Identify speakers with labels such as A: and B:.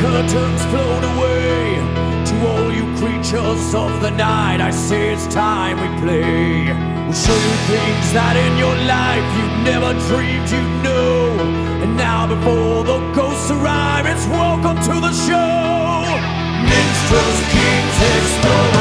A: curtains float away. To all you creatures of the night, I say it's time we play. We'll show you things that in your life you never dreamed you'd know. And now before the ghosts arrive, it's welcome to the show. Minstrels, kings, explode.